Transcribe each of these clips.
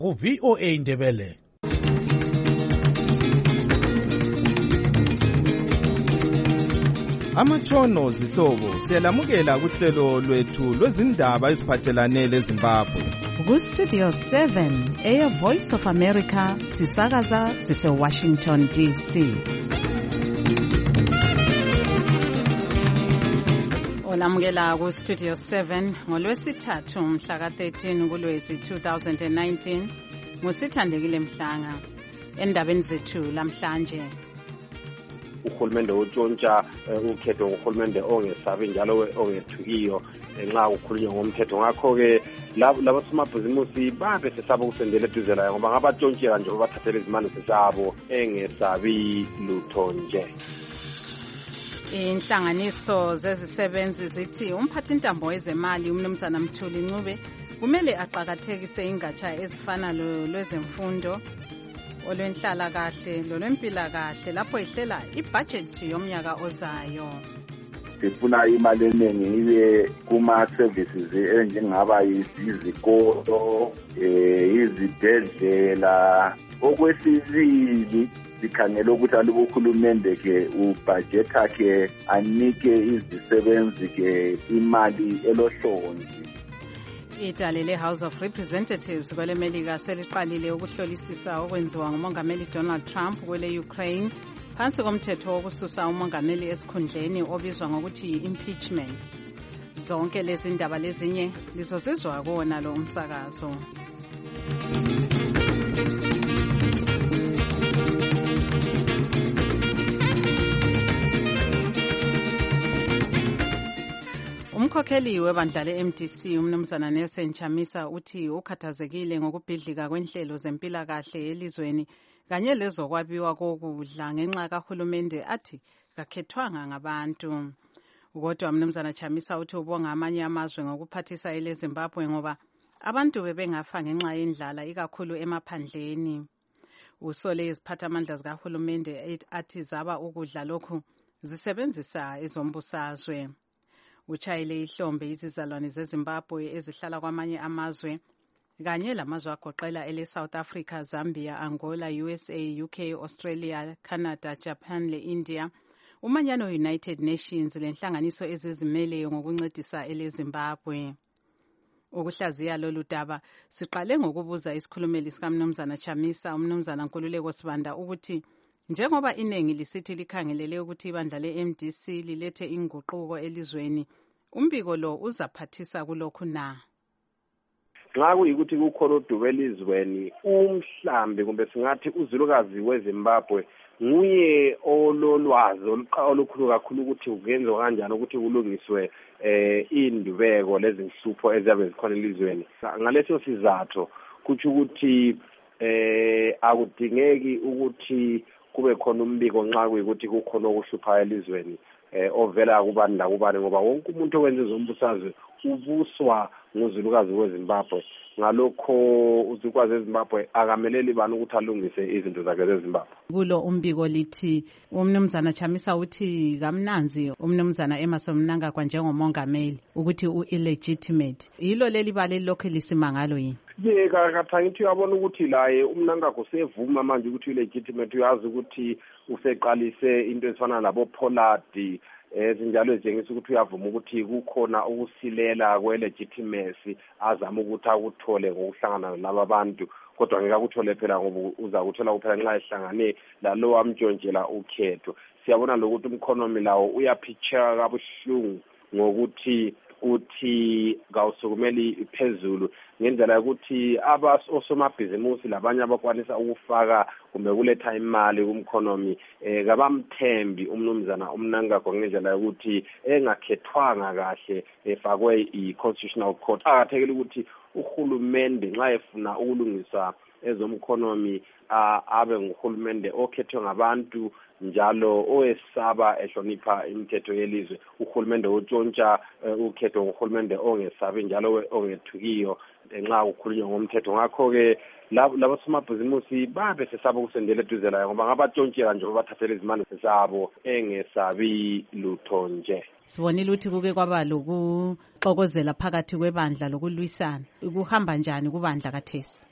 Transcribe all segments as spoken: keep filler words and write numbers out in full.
U-V O A Ndebele. Amatshono zihlobo siyalamukela kuhlelo lwethu lwezindaba eziphathelane leZimbabwe. Ku-Studio seven, Air Voice of America, sisakaza sise-Washington D C. Olamukela ku-Studio seven ngolwesithathu mhla ka-thirteen kuLwezi two thousand nineteen. Ngusithandekile Mhlanga. Endabeni zethu lamhlanje. Uhulumende utshontsha ukhetho ngohulumende ongesabi njalo ongethukiyo nxa ukhulunywa ngomthetho. Ngakho-ke laba somabhizimusi babe sesaba ukusendela eduze layo ngoba ngabatshontsheka nje bathathele izimali zabo engesabi lutho nje. Inhlanganiso zezisebenzi zithi umphathintambo wezemali umnumzana Mthuli Ncube kumele aqakathekise ingatsha ezifana lwezemfundo, olwenhlalakahle lolwempilakahle lapho ihlela ibhajethi yomnyaka ozayo. Sifuna imali eningi ibe kuma-services enjengaba izikolo, izibhedlela. Okwesibili sikhangela ukuthi aluba uhulumende ke ubhajetha ke anike izisebenzi ke imali elohlonzi. Idale le-House of Representatives kwelemelika seliqalile ukuhlolisisa okwenziwa ngumongameli Donald Trump kwele Ukraine phansi komthetho wokususa umongameli esikhundleni obizwa ngokuthi yi-impeachment. Zonke lezi ndaba lezinye lizozizwa kuwona lo umsakazo. Umkhokheli webandla le-M D C umnumzana Nelson Chamisa uthi ukhathazekile ngokubhidlika kwenhlelo zempilakahle elizweni kanye lezokwabiwa kokudla ngenxa kahulumende athi kakhethwanga ngabantu. Kodwa umnumzana Chamisa uthi ubonga amanye amazwe ngokuphathisa ele Zimbabwe ngoba abantu bebengafa ngenxa yendlala ikakhulu emaphandleni. Usole iziphathamandla zikahulumende athi zaba ukudla lokhu zisebenzisa ezombusazwe. Uchayile ihlombe izizalwane zeZimbabwe ezihlala kwamanye amazwe kanye lamazwe agoqela ele South Africa, Zambia, Angola, U S A, U K, Australia, Canada, Japan le-India, umanyano United Nations lenhlanganiso ezizimeleyo ngokuncedisa ele Zimbabwe. Ukuhlaziya lolu daba siqale ngokubuza isikhulumeli sikamnumzana Chamisa umnumzana Nkululeko Sibanda ukuthi njengoba iningi lisithi likhangelele ukuthi ibandla le-M D C lilethe inguquko elizweni, umbiko lo uzaphathisa kulokhu na? Nxa kuyikuthi kukhona udubo elizweni, umhlambi kumbe singathi uzulukazi weZimbabwe nguye ololwazi olukhulu kakhulu ukuthi kuyenziwa kanjani ukuthi kulungiswe eh indubeko lezinhlupho eziyabe zikhona elizweni. Ngaleso sizathu kuthi ukuthi eh akudingeki ukuthi kube khona umbiko nxa kuyikuthi kukhona okuhluphayo elizweni eh ovela kubani la kubani ngoba wonke umuntu owenza izombusazwe ubuswa nguzulukazi weZimbabwe. Ngalokho uzukwazi eZimbabwe akameleli bani ukuthi alungise izinto zakhe zeZimbabwe. Kulo umbiko lithi umnumzana Chamisa uthi kamnanzi umnumzana Emmerson Mnangagwa njengomongameli ukuthi u-illegitimate. Yilo leli bale lokho lisimangalo yini? Ye kathangithi uyabona ukuthi laye umnangagwa usevuma manje ukuthi ulegitimate. Uyazi ukuthi useqalise into ezifana labo Pollard ezinjalo ezingisa ukuthi uyavuma ukuthi kukhona ukusilela kwe-legitimacy azama ukuthi akuthole ngokuhlangana nalabo bantu, kodwa ngeke akuthole phela ngoba uza kuthola kuphela nxa ehlangane lalo amtshontshelwa ukhetho. Siyabona lokuthi umkhonomi lawo uyaphitsha kabuhlungu ngokuthi uthi kawusukumeli phezulu ngendlela ukuthi abasomabhizimusi labanye abakwanisa ukufaka kumbe kuletha imali kumkhonomi eh kabamthembi umnumzana uMnangagwa ngendlela ukuthi engakhethwanga kahle efakwe i-constitutional court. Akathekile ukuthi uhulumende nxa efuna ukulungisa ezomkhonomi abe nguhulumende okhethwe ngabantu njalo owesaba ehlonipha imithetho yelizwe. Uhulumende utshontsha ukhetho ngohulumende ongesabi njalo ongethukiyo nxa ukhulunywa ngomthetho. Ngakho-ke labo somabhizimusi babe sesaba ukusendela eduze layo ngoba ngabatshontsheka nje bathathele izimali zabo engesabi lutho nje. Sibonile ukuthi kuke kwaba lokuxokozela phakathi kwebandla lokulwisana. Kuhamba njani kubandla kathesi?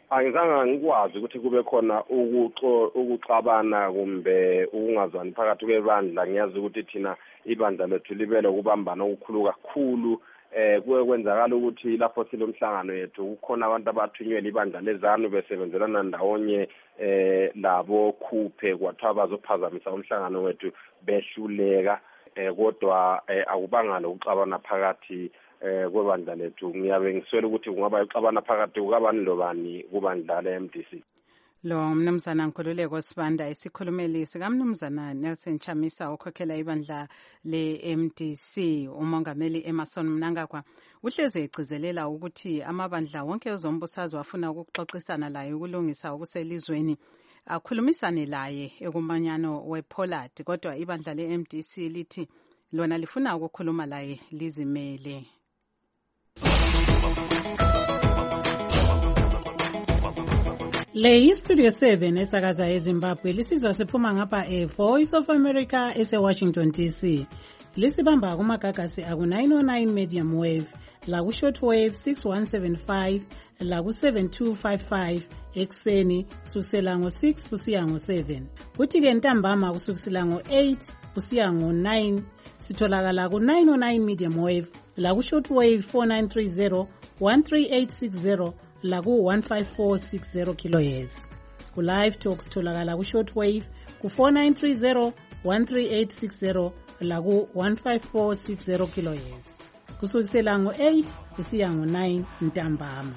angizange ngikwazi ukuthi kube khona ukuxabana kumbe ukungazwani phakathi kwebandla. Ngiyazi ukuthi thina ibandla lethu libele ukubambana okukhulu kakhulu. Eh kuye kwenzakala ukuthi lapho silomhlangano yethu kukhona abantu abathunywe libandla lezanu besebenzelana ndawonye eh labo khuphe kwathiwa bazophazamisa umhlangano wethu behluleka. Eh kodwa akubanga lokuxabana phakathi eh kwebandla lethu. Ngiyabe ngiswela ukuthi kungaba uxabana phakathi kukabani lobani kubandla le-M D C. Lo mnumzana Nkululeko Sibanda isikhulumeli sikamnumzana Nelson Chamisa okhokhela ibandla le-M D C. Umongameli Emerson Mnangagwa uhleze egcizelela ukuthi amabandla wonke ezombusazwe afuna ukuxoxisana laye ukulungisa okuselizweni akhulumisane laye ekumanyano wePollard, kodwa ibandla le-M D C lithi lona lifuna ukukhuluma laye lizimele. Le yistudio seven esakaza eZimbabwe lisizwa siphuma ngapha e-Voice of America ese-Washington D C. Lisibamba kumagagasi aku-nine oh nine medium wave, laku-short wave six one seven five, laku-seven two five five ekseni kusukisela ngo-six kusiya ngo-seven. Kuthi-ke ntambama kusukisela ngo-eight kusiya ngo-nine sitholakala ku-nine oh nine medium wave, laku-short wave four nine three zero, one three eight six zero, laku one five four six zero kilohertz. Ku live talks tholakala ku short wave ku four nine three zero, one three eight six zero laku one five four six zero kilohertz. Kusukisela ngo-eight kusiya ngo-nine ntambama.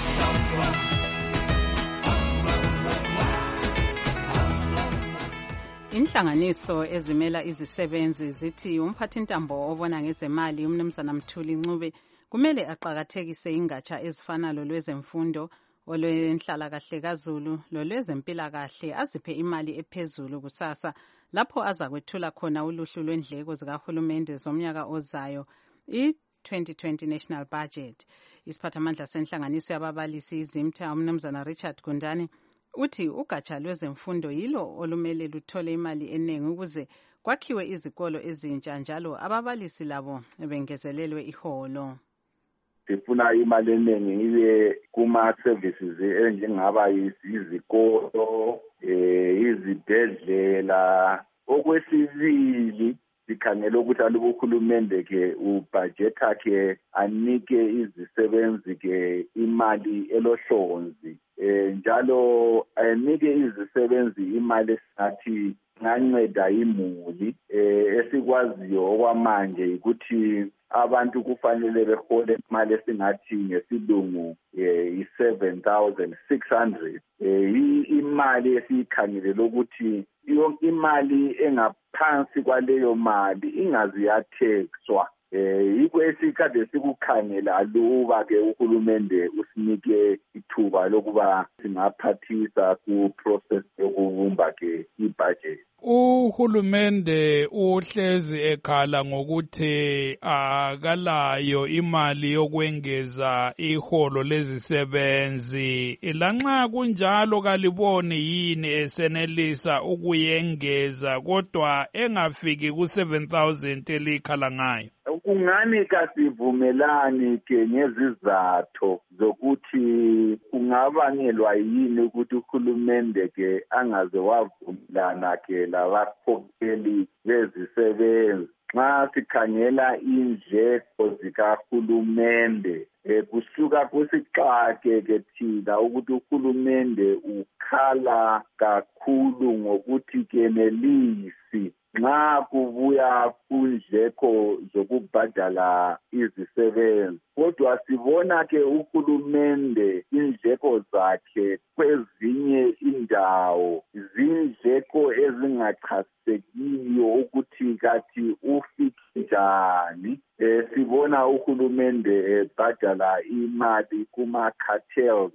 Inhlanganiso ezimela izisebenzi zithi umphathintambo obona ngezemali umnumzana Mthuli Ncube kumele aqhakathekise ingatsha ezifana lolwezemfundo, olwenhlalakahle kaZulu, lolwezempilakahle aziphe imali ephezulu kusasa lapho azakwethula khona uluhlu lwendleko zikahulumende zomnyaka ozayo i-twenty twenty National Budget. Isiphathamandla senhlanganiso yababalisi izimtha umnumzana Richard Gundane uthi ugatsha lwezemfundo yilo olumele luthole imali eningi ukuze kwakhiwe izikolo ezintsha njalo ababalisi labo bengezelelwe iholo. Sifuna imali eningi ibe kuma-services enjengaba izikolo, eh izibhedlela. Okwesibili sikhangela ukuthi alubo uhulumende ke ubudget yakhe anike izisebenzi ke imali elohlonzi, eh njalo anike izisebenzi imali esathi nganceda imuli. Eh esikwaziyo okwamanje ukuthi abantu kufanele behole imali esingathi ngesilungu i-seven thousand six hundred. Eh imali esikhangele ukuthi yonke imali engaphansi kwaleyo mali ingazi yathexwa. Eh yikho esikade sikukhangela aluba ke uhulumende usinike ithuba lokuba singaphathisa ku process yokubumba ke ibudget. Uhulumende uhlezi ekhala ngokuthi akalayo imali yokwengeza iholo lezisebenzi. Lanxa kunjalo kaliboni yini esenelisa ukuyengeza kodwa engafiki ku seven thousand elikhala ngayo? Kungani kasivumelani ke ngezizathu zokuthi kungabangelwa yini ukuthi uhulumende ke angaze wavumelana ke labakhokheli bezisebenzi. Nxa sikhangela indleko zikahulumende kusuka kusixake ke thina ukuthi uhulumende ukhala kakhulu ngokuthi kenelisi nxa kubuya kundleko zokubhadala izisebenzi. Kodwa sibona ke uhulumende indleko zakhe kwezinye indawo zindleko ezingachasekiyo ukuthi kathi ufike njani. Eh sibona uhulumende ebhadala imali kuma cartels.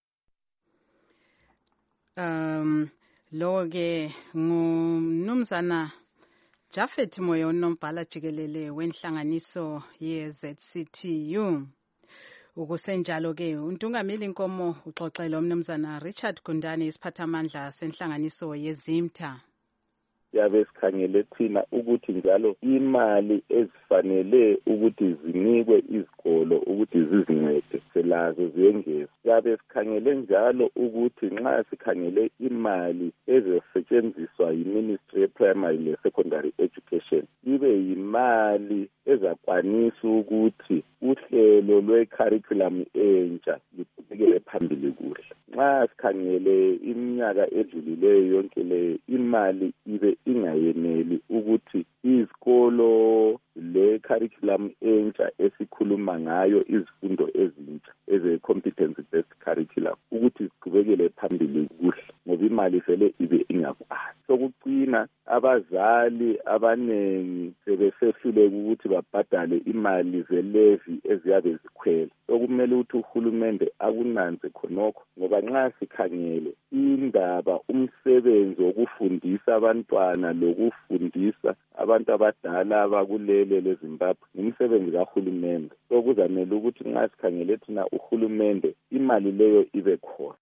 Um lo ke ngumnumzana Jafet Moyo unombhala jikelele wenhlanganiso ye-Z C T U. Ukusenjalo ke uNtungameli Nkomo uxoxela umnumzana Richard Gundane isiphathamandla senhlanganiso yezimtha. siyabe sikhangele thina ukuthi njalo imali ezifanele ukuthi zinikwe izikolo ukuthi zizincede selazo ziyengezwe. Siyabe sikhangele njalo ukuthi nxa sikhangele imali ezosetshenziswa yi-Ministry ye-Primary le-Secondary Education ibe yimali ezakwanisa ukuthi uhlelo lwe-curriculum entsha luqhubekele phambili kuhle. Nxa sikhangele iminyaka edlulileyo yonke le imali ibe ingayeneli ukuthi izikolo le-curriculum entsha esikhuluma ngayo izifundo ezintsha eze-competence based curriculum ukuthi ziqhubekele phambili kuhle ngoba imali vele ibe ingakwazi. Sokucina abazali abanengi sebesehluleka ukuthi babhadale imali zelevi eziyabe zikhwela. Sokumele ukuthi uhulumende akunanze khonokho ngoba nxa sikhangele indaba umsebenzi wokufundisa abantwana lokufundisa abantu abadala abakulele leZimbabwe umsebenzi kahulumende. Sokuzamele ukuthi nxa sikhangele thina uhulumende imali leyo ibe khona.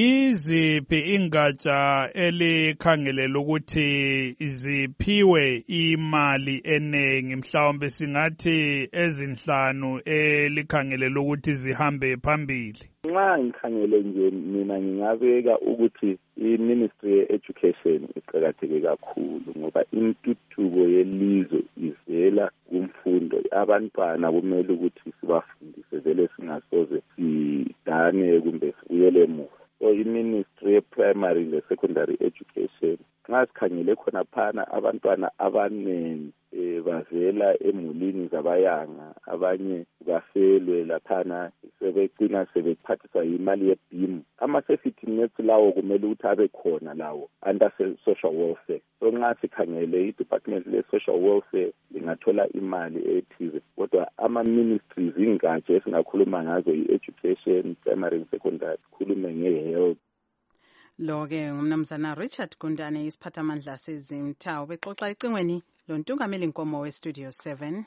Yiziphi ingatsha elikhangelela ukuthi ziphiwe imali enengi mhlawumbe singathi ezinhlanu elikhangelela ukuthi zihambe phambili? Nxa ngikhangele nje mina ngingabeka ukuthi i-Ministry ye-Education iqakatheke kakhulu ngoba intuthuko yelizwe ivela kumfundo. Abantwana kumele ukuthi sibafundise vele singasoze sidane kumbe sibuyele emuva. So i-Ministry ye-Primary le-Secondary Education nxa sikhangele khona phana abantwana abanengi e, bavela emulini zabayanga, abanye bafelwe laphana sebecina sebephathiswa imali yebhimu. Ama-safety nets lawo kumele ukuthi abe khona lawo under social welfare. So nxa sikhangele i-Department le-Social Welfare lingathola imali ethize kodwa ama-ministries ingatsha esingakhuluma ngazo i-education, primary and secondary, sikhulume nge-health. Lo-ke ngumnumzana Richard Gundane isiphathamandla sezimtha ubexoxa ecingweni lo ntungameli nkomo we-Studio seven.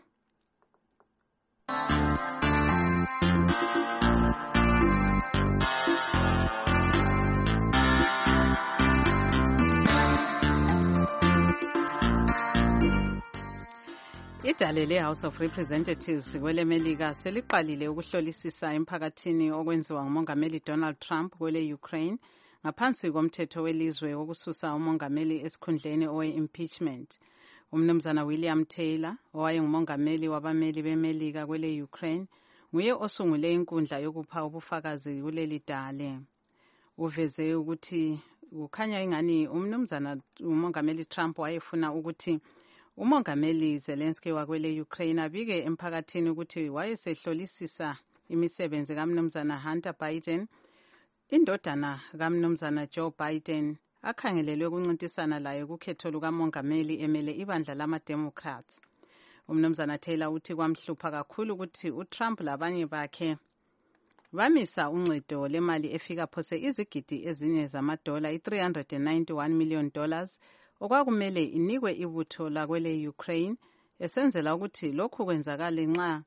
Idale le-House of Representatives kwele-Melika seliqalile ukuhlolisisa emphakathini okwenziwa ngumongameli Donald Trump kwele-Ukraine ngaphansi komthetho welizwe wokususa umongameli esikhundleni owe-impeachment. Umnumzana William Taylor, owayengumongameli wabameli beMelika kwele-Ukraine, nguye osungule inkundla yokupha ubufakazi kuleli dale. Uveze ukuthi kukhanya ingani umnumzana umongameli Trump wayefuna ukuthi umongameli Zelensky wakwele Ukraine abike emphakathini ukuthi wayesehlolisisa imisebenzi kaMnumzana Hunter Biden, indodana kaMnumzana Joe Biden, akhangelelwe ukuncintisana laye kukhetho lukamongameli emele ibandla lama-Democrats. Umnumzana Taylor uthi kwamhlupha kakhulu ukuthi uTrump labanye bakhe bamisa uncedo lemali efika phose izigidi ezine zamadola i-three hundred ninety-one million dollars okwakumele inikwe ibutho lakwele Ukraine esenzela ukuthi lokhu kwenzakale nxa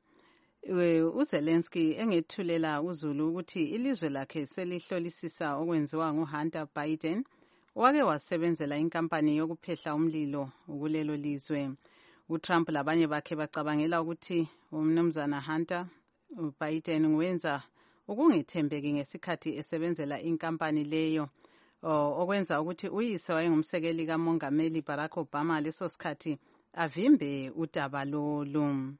uZelensky engethulela uZulu ukuthi ilizwe lakhe selihlolisisa okwenziwa nguHunter Biden owake wasebenzela inkampani yokuphehla umlilo kulelo lizwe. uTrump labanye bakhe bacabangela ukuthi umnumzana Hunter Biden wenza ukungethembeki ngesikhathi esebenzela inkampani leyo okwenza ukuthi uyise wayengumsekeli kamongameli Barack Obama leso sikhathi avimbe udaba lolu.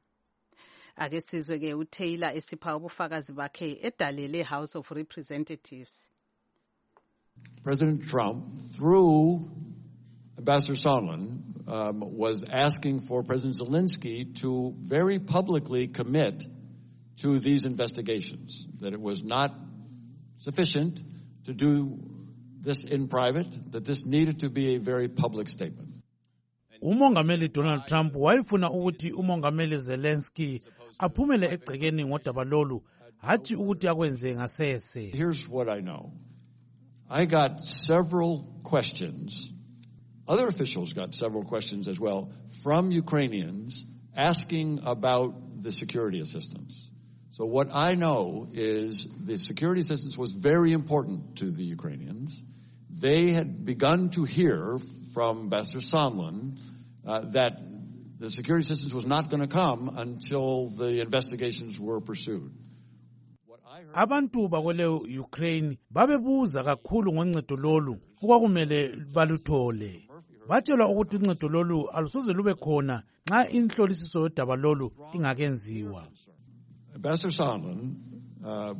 Ake sizwe ke uTaylor esipha ubufakazi bakhe edale le-House of Representatives. President Trump, through Ambassador Sondland, um, was asking for President Zelensky to very publicly commit to these investigations, that it was not sufficient to do this in private, that this needed to be a very public statement. Umongameli Donald Trump wayefuna ukuthi umongameli Zelensky aphumele egcekeni ngodaba lolu hathi ukuthi akwenze ngasese. Here's what I know. I got several questions. Other officials got several questions as well from Ukrainians asking about the security assistance. So what I know is the security assistance was very important to the Ukrainians. They had begun to hear from Ambassador Sondland uh, that the security assistance was not going to come until the investigations were pursued. Abantu bakwele Ukraine babebuza kakhulu ngoncedo lolu okwakumele baluthole. Batshelwa ukuthi uncedo lolu alusoze lube khona nxa inhlolisiso yodaba lolu ingakenziwa. Ambassador Sondland uh,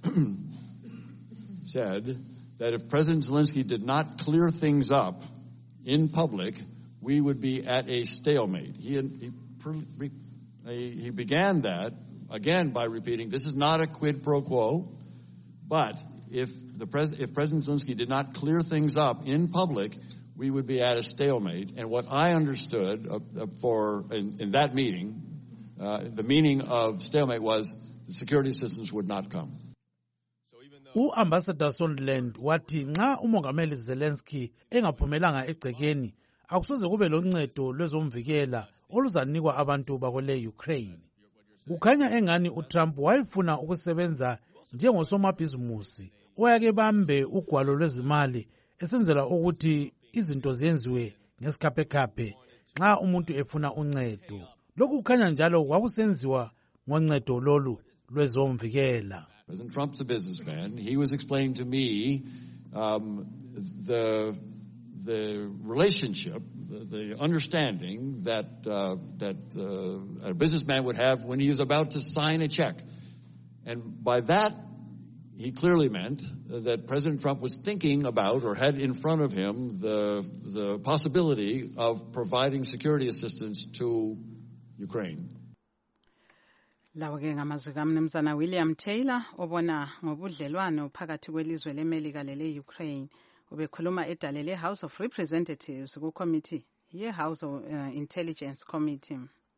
said that if President Zelensky did not clear things up in public, we would be at a stalemate. He, he, he began that, again, by repeating, this is not a quid pro quo, but if, the pres- if President Zelensky did not clear things up in public, we would be at a stalemate. And what I understood uh, uh, for in, in that meeting, uh, the meaning of stalemate was the security assistance would not come. U-Ambassador Sondland wathi nxa umongameli Zelensky engaphumelanga egcekeni akusoze kube loncedo lwezomvikela oluzanikwa abantu bakwele Ukraine. Kukhanya engani uTrump wayefuna ukusebenza njengosomabhizimusi oyake bambe ugwalo lwezimali esenzela ukuthi izinto zenziwe ngesikhapekhaphe nxa umuntu efuna uncedo. Lokhu kukhanya njalo kwakusenziwa ngoncedo lolu lwezomvikela. President Trump's a businessman. He was explaining to me um, the the relationship, the, the understanding that uh, that uh, a businessman would have when he was about to sign a check, and by that he clearly meant that President Trump was thinking about or had in front of him the the possibility of providing security assistance to Ukraine. Lawo ke ngamazwi kaMnumzana William Taylor obona ngobudlelwano phakathi kwelizwe leMelika lele Ukraine ubekhuluma edale le House of Representatives ku committee ye House of uh, Intelligence Committee.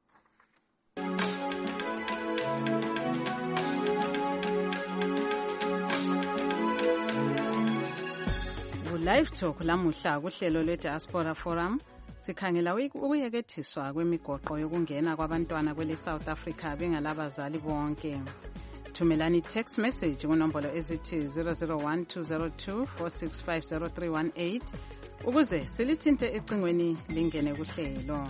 Live talk lamuhla kuhlelo lwe Diaspora Forum sikhangela ukuyekethiswa kwemigoqo yokungena kwabantwana kwele South Africa bengalabazali bonke. Thumelani text message kunombolo ezithi zero zero one two zero two four six five zero three one eight ukuze silithinte ecingweni lingene kuhlelo.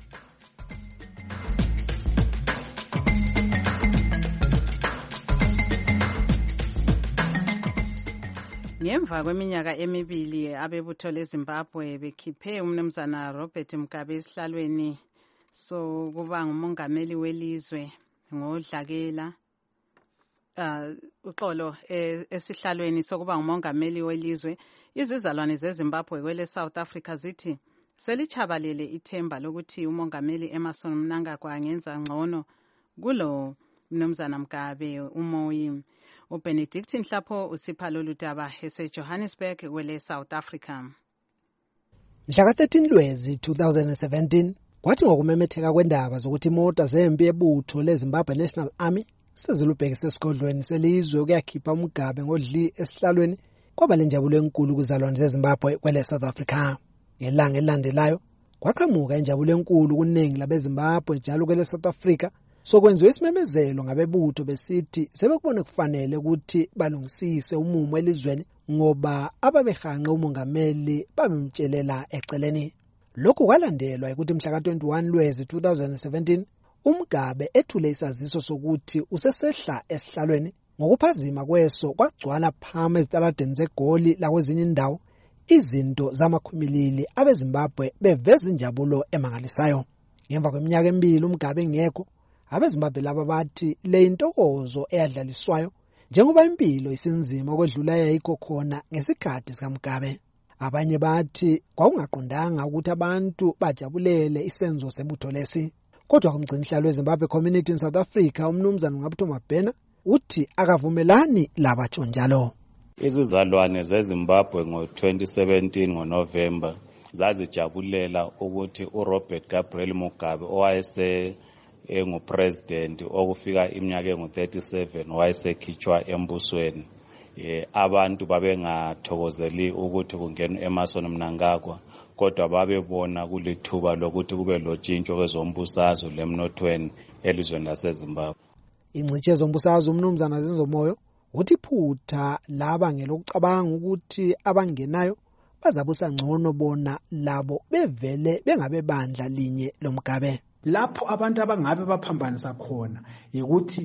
Ngemva kweminyaka emibili abebutho leZimbabwe bekhiphe umnumzana Robert Mugabe esihlalweni so kuba ngumongameli welizwe ngodlakela uh uxolo esihlalweni sokuba ngumongameli welizwe, izizalwane zeZimbabwe kwele South Africa zithi selichabalele ithemba lokuthi umongameli Emmerson Mnangagwa angenza ngcono kulo mnumzana Mugabe umoyi. uBenedict Nhlapho usipha lolu daba eseJohannesburg kwele South Africa. Mhla ka thirteen Lwezi two thousand seventeen kwathi ngokumemetheka kwendaba zokuthi imota zempi ebutho leZimbabwe National Army sezilubhekise esigodlweni selizwe ukuyakhipha uMugabe ngodli esihlalweni kwaba lenjabulo enkulu kuzalwane zeZimbabwe kwele South Africa. Ngelanga elandelayo kwaqhamuka injabulo enkulu kuningi labeZimbabwe njalo kwele South Africa sokwenziwa isimemezelo ngabebutho besithi sebekubone kufanele ukuthi balungisise umumo elizweni ngoba ababehanqe umongameli babemtshelela eceleni. Lokhu kwalandelwa ukuthi mhla ka twenty-one Lwezi two thousand seventeen uMugabe ethule isaziso sokuthi usesehla esihlalweni ngokuphazima kweso kwagcwala phama ezitaladeni zegoli lakwezinye indawo izinto zamakhumilili abeZimbabwe beveza injabulo emangalisayo. Ngemva kweminyaka emibili uMugabe ngekho abeZimbabwe laba bathi le intokozo eyadlaliswayo njengoba impilo isinzima okwedlula yayikho khona ngesikhathi sikaMugabe. Abanye bathi kwakungaqondanga ukuthi abantu bajabulele isenzo sebutho lesi. Kodwa kumgcinhlalo weZimbabwe Community in South Africa umnumzana Ngabutho Mabhena uthi akavumelani labatsho njalo. Izizalwane zeZimbabwe ngo twenty seventeen ngoNovember zazijabulela ukuthi uRobert Gabriel Mugabe owayese engupresident okufika iminyaka engu thirty-seven wayesekhitshwa embusweni. Eh abantu babengathokozeli ukuthi kungena eMerson Mnangagwa kodwa babebona kulithuba lokuthi kube lotshintsho kwezombusazwe lemnothweni elizweni laseZimbabwe. Ingcitshe zombusazwe umnumzana Zinzomoyo uthi phutha laba ngelokucabanga ukuthi abangenayo bazabusa ngcono bona labo bevele bengabebandla linye lomgabe. Lapho abantu abangabe baphambanisa khona ukuthi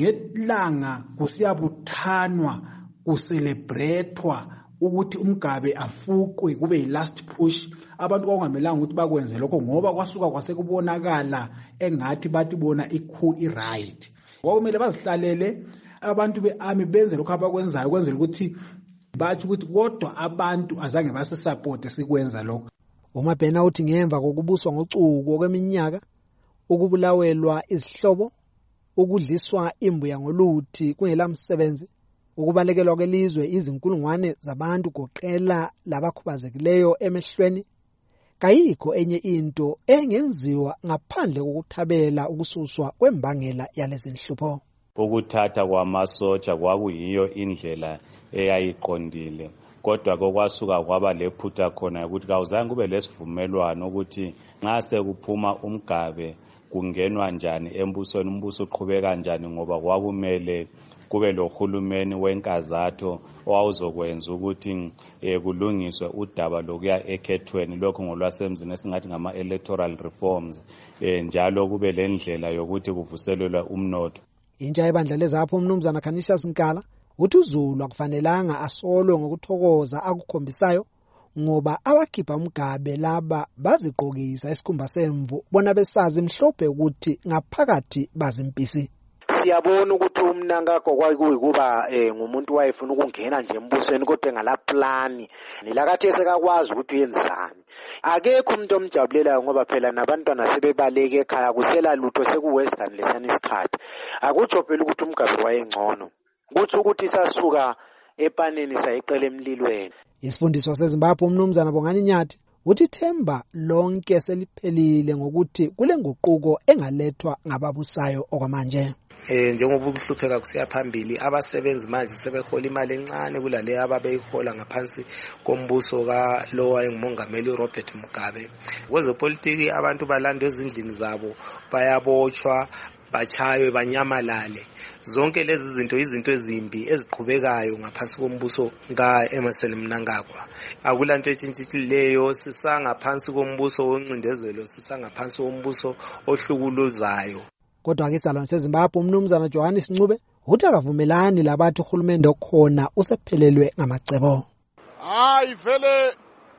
ngelanga kusiyabuthanwa kucelebratewa ukuthi umgabe afuqwe kube yi-last push, abantu kwakungamelanga ukuthi bakwenze lokho ngoba kwasuka kwasekubonakala engathi bathi bona ikhu i-right. Kwakumele bazihlalele abantu be-army benze lokho abakwenzayo kwenzela ukuthi bathi ukuthi kodwa abantu azange basisupport sikwenza lokho. uMabhena uthi ngemva kokubuswa ngocuko kweminyaka, ukubulawelwa izihlobo, ukudliswa imbuya ngoluthi kungelamsebenzi, ukubalekelwa kwelizwe izinkulungwane zabantu goqela labakhubazekileyo emehlweni, kayikho enye into engenziwa ngaphandle kokuthabela ukususwa kwembangela yalezi nhlupho. Ukuthatha kwamasotsha kwakuyiyo indlela eyayiqondile, kodwa kokwasuka kwaba lephutha khona ukuthi kawuzange kube lesivumelwano ukuthi nxa sekuphuma umgabe kungenwa njani embusweni, umbuso uqhubeka njani, ngoba kwakumele kube lohulumeni wenkazatho owawuzokwenza ukuthi eh, kulungiswe udaba lokuya ekhethweni, lokho ngolwasemzini esingathi ngama-electoral reforms, eh, njalo kube le ndlela yokuthi kuvuselelwe umnotho. Intsha yebandla lezapho umnumzana Canisius Nkala uthi uZulu akufanelanga asolwe ngokuthokoza akukhombisayo ngoba abakhipha umgabe laba bazigqokisa isikhumba semvu bona besazi mhlophe ukuthi ngaphakathi bazimpisi. Siyabona ukuthi umnankakho kwakuyikuba eh ngumuntu wayefuna ukungena nje embusweni kodwa ngala plan nilakathi sekakwazi ukuthi uyenzani. Akekho umuntu omjabulelayo ngoba phela nabantwana sebebaleke ekhaya kusela lutho sekuwestern lesani isikhathi. Akutsho phela ukuthi umgabe wayengcono, kuthi ukuthi sasuka epaneni sayiqela emlilweni. Isifundiswa seZimbabwe umnumzana Bongani Nyathi uthi themba lonke seliphelile ngokuthi kule nguquko engalethwa ngababusayo okwamanje. Eh njengoba ukuhlupheka kusiya phambili, abasebenzi manje sebehola imali encane kulale ababeyihola ngaphansi kombuso ka lo wayengumongameli Robert Mugabe. Kwezepolitiki abantu balandwe ezindlini zabo, bayabotshwa, bachaywe, banyamalale. Zonke lezi zinto izinto ezimbi eziqhubekayo ngaphansi kombuso ka Emmerson Mnangagwa. Akulanto etshintshilileyo, sisangaphansi kombuso woncindezelo, sisangaphansi kombuso ohlukuluzayo. Kodwa ke salwane seZimbabwe umnumzana Johannes Ncube uthi akavumelani labathi uhulumende okhona usephelelwe ngamacebo. Hayi vele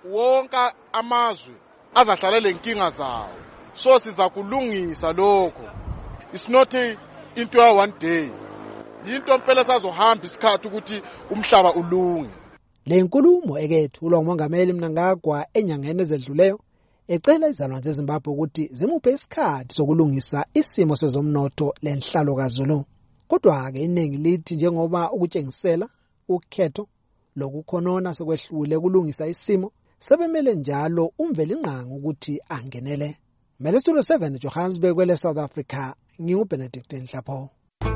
wonke amazwe azahlalele inkinga zawo, so siza kulungisa lokho. It's not a, into a one day. Into mpela sazohamba isikhathi ukuthi umhlaba ulunge. Le nkulumo ekethulwa ngumongameli Mnangagwa enyangeni ezedluleyo ecela izalwane zeZimbabwe ukuthi zimuphe isikhathi sokulungisa isimo sezomnotho lenhlalo kaZulu. Kodwa ke iningi lithi njengoba ukutshengisela ukhetho lokukhonona sekwehlule kulungisa isimo, sebemele njalo umvelinqangi ukuthi angenele. Mele Studio seven Johannesburg kwele South Africa, nginguBenedict Nhlapho.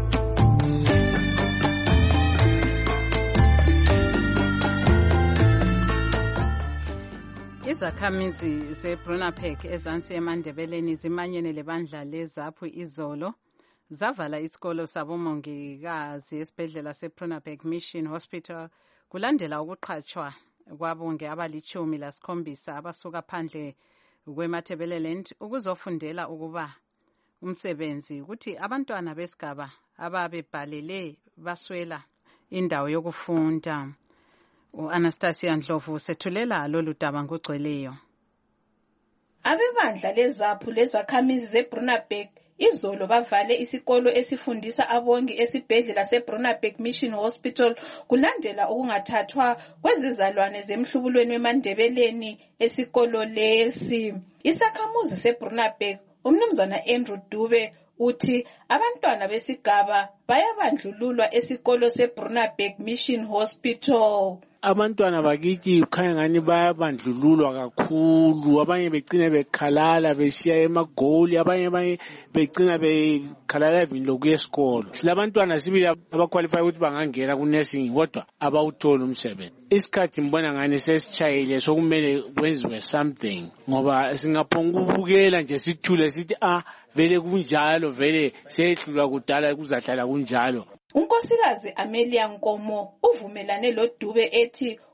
Izakhamizi zeBrunapark ezansi eMandebeleni zimanyene lebandla leZAPU izolo zavala isikolo sabomongikazi esibhedlela seBrunapark Mission Hospital kulandela ukuqhatshwa kwabonge abalichumi lasikhombisa abasuka phandle kweMatabeleland ukuzofundela ukuba umsebenzi, ukuthi abantwana besigaba ababebhalele baswela indawo yokufunda. U-Anastasia Ndlovu sethulela lolu daba ngogcweleyo. Abebandla leZAPU lezakhamizi zeBrunapark izolo bavale isikolo esifundisa abongi esibhedlela seBrunapark Mission Hospital kulandela ukungathathwa kwezizalwane zemhlubulweni weMandebeleni esikolo lesi. Isakhamuzi seBrunapark umnumzana Andrew Dube uthi abantwana besigaba bayabandlululwa esikolo seBrunapark Mission Hospital. Abantwana bakithi kukhanya ngani bayabandlululwa kakhulu, abanye begcina bekhalala besiya emagoli, abanye begcina bekhalala even lokuya esikolo. Silabantwana sibili abaqualify ukuthi bangangena ku nursing kodwa abawuthola umsebenzi. Isikhathi mbona ngani sesichayile sokumele kwenziwe something, ngoba singaphonga ukubukela nje sithule sithi ah vele kunjalo, vele sehlulwa kudala kuzahlala kunjalo. Unkosikazi Amelia Nkomo uvumelane loDube ethi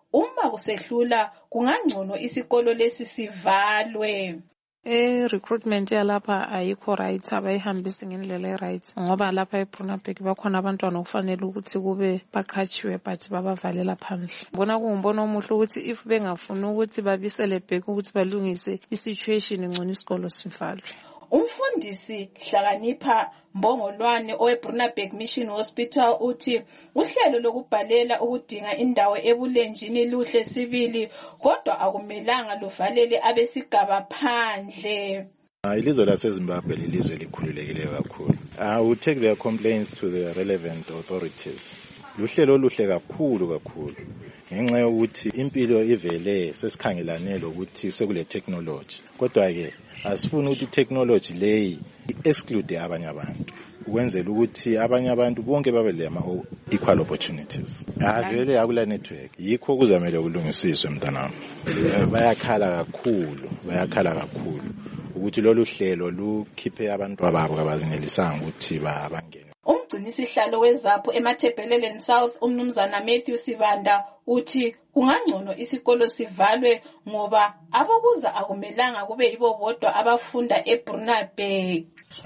uma kusehlula kungangcono isikolo lesi sivalwe. Eh recruitment yalapha ayikho right, abayihambisi ngendlela e-right ngoba lapha eBrunabek bakhona abantwana okufanele ukuthi kube baqhatshiwe but babavalela phandle. Bona kungumbono omuhle ukuthi if bengafuni ukuthi babisele back ukuthi balungise i-situation ngcono isikolo sivalwe. Umfundisi Hlakanipha Mbongolwane oweBrunabek Mission Hospital uthi uhlelo lokubhalela ukudinga indawo ebulenjini luhle sibili kodwa akumelanga luvalele abesigaba phandle. Ilizwe laseZimbabwe lilizwe elikhululekileyo kakhulu. I will take their complaints to the relevant authorities. Luhlelo oluhle kakhulu kakhulu. Ngenxa yokuthi impilo ivele sesikhangelane lokuthi sekule technology. Kodwa ke asifuni ukuthi technology leyi exclude abanye abantu. Ukwenzela ukuthi abanye abantu bonke babe lema equal opportunities. Avele akula network. Yikho kuzamele kulungisiswe mntanami. Bayakhala kakhulu, bayakhala kakhulu ukuthi lolu hlelo lukhiphe abantu ababo abazinelisanga ukuthi bangene. Umgcinisihlalo wezapho eMathebheleleni South umnumzana Matthew Sibanda uthi kungangcono isikolo sivalwe ngoba abokuza akumelanga kube yibo bodwa abafunda eBrunabek.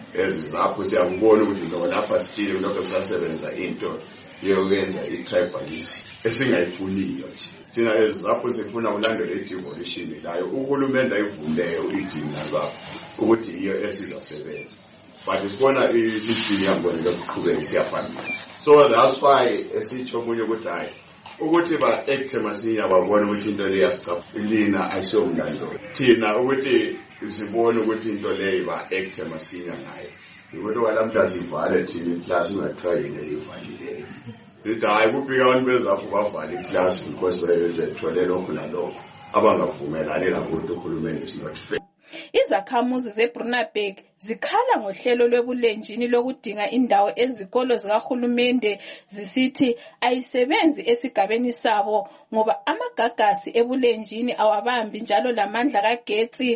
Ezapho siyakubona ukuthi lo lapha sithile lokho kusasebenza into yokwenza i-tribalism esingayifuniyo nje. Thina ezapho sifuna ulandela i-devolution layo uhulumende ayivuleyo idinga lapho ukuthi iyo esizasebenza. But sibona isizini yambona lokuqhubeka siyaphambili. So that's why esitsho omunye ukuthi hayi ukuthi ba act masinya babona ukuthi into le yasicapha ilina ayisomlando. Thina ukuthi sibone ukuthi into le ba act masinya nayo. Ukuthi walamhla sivale thina class ungatry nelivalile. Lithi hayi kupika abantu bezapho bavale class because bayethole lokho nalokho abangavumelani lakho uhulumende is not fair. Izakhamuzi zeBrunabek zikhala ngohlelo lwebulenjini lokudinga indawo ezikolo zikahulumende zisithi ayisebenzi esigabeni sabo ngoba amagagasi ebulenjini awabambi njalo lamandla kagetsi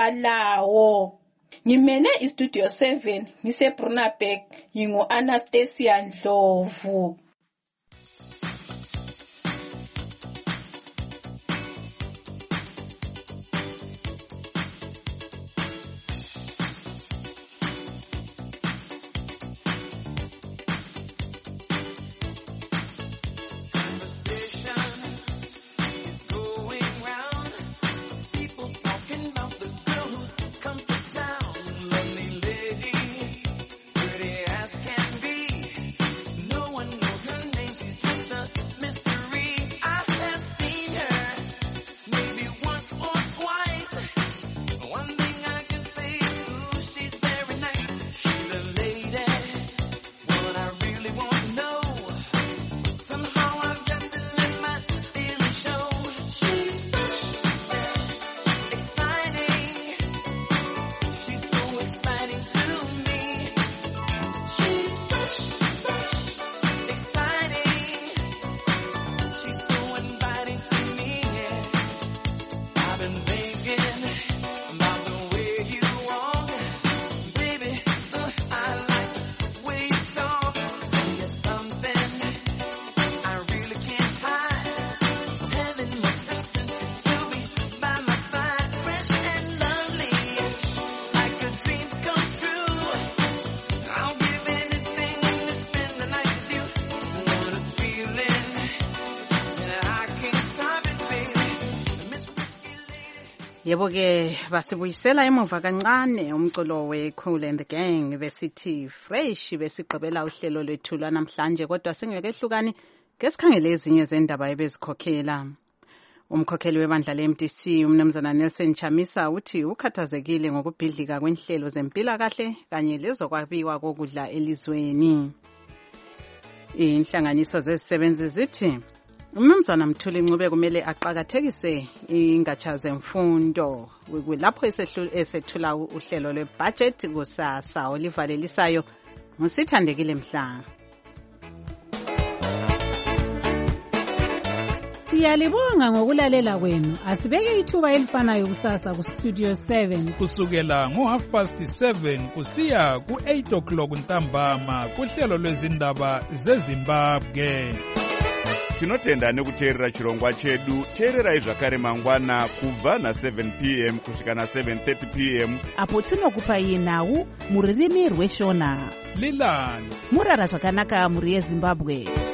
abalawo. Ngimene iStudio seven ngiseBrunabek ngingu Anastasia Ndlovu. Yebo ke basibuyisela emuva kancane umculo weCool and the Gang besithi fresh besigqibela uhlelo lwethu namhlanje kodwa singekehlukani ngesikhangele ezinye zendaba ebezikhokhela. Umkhokheli webandla le-M D C umnumzana Nelson Chamisa uthi ukhathazekile ngokubhidlika kwenhlelo zempilakahle kanye lezokwabiwa kokudla elizweni. Inhlanganiso zezisebenzi zithi umnumzana Mthuli Ncube kumele aqhakathekise ingatsha zemfundo lapho esethula uhlelo lwebudget kusasa olivalelisayo ngusithandekile Mhlanga. Siyalibonga ngokulalela kwenu. Asibeke ithuba elifanayo kusasa ku Studio seven kusukela ngo half past seven kusiya ku eight o'clock ntambama kuhlelo lwezindaba zeZimbabwe. tinotenda nekuteerera chirongwa chedu. Teererai zvakare mangwana kubva na seven p m kusvika na seven thirty p m apo tinokupai nhau mururimi rweshona. Lilani murara zvakanaka muri yeZimbabwe.